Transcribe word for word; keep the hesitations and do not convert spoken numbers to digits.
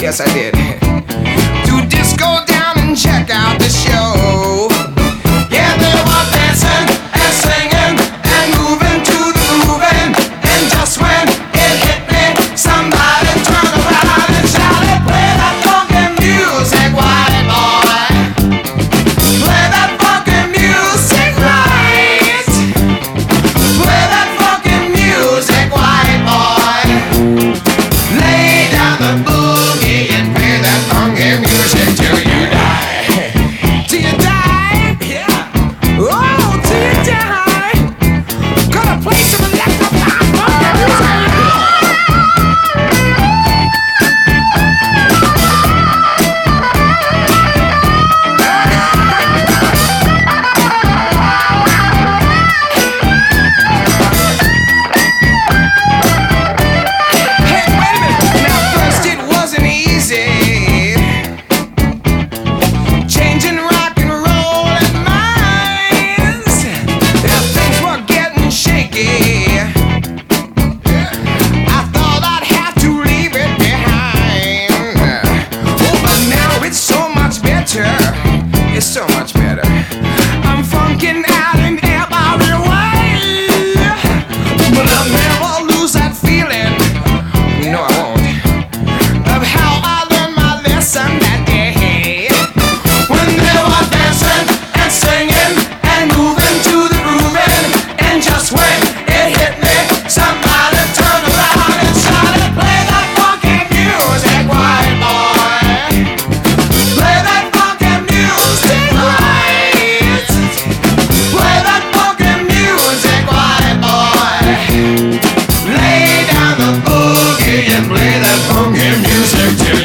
Yes, I did. To disco down and check out the show. Yeah, they were dancing and singing and moving to the grooving. And just when it hit me, somebody turned around and shouted, "Play that funky music, white boy. Play that funky music right. Play that funky music, white boy. Lay down the boogie and play that funky music till you die." Till you die? Yeah. Oh, till you die. Gonna play some electrified funky music. Hey, wait a minute. Now first it wasn't easy. Changing rock and roll and minds. Yeah, things were getting shaky. I thought I'd have to leave it behind. Oh, but now it's so much better. It's so much better. I'm funking out in every way. But I'll never lose that feeling. No, I won't. Of how I learned my lesson that day. When they were dancing and singing and moving to the grooving. And just when it hit me, somebody turned around and shouted, "Play that funky music, white boy. Play that funky music right. Play that funky music, white boy. Lay down the boogie and play that funky music till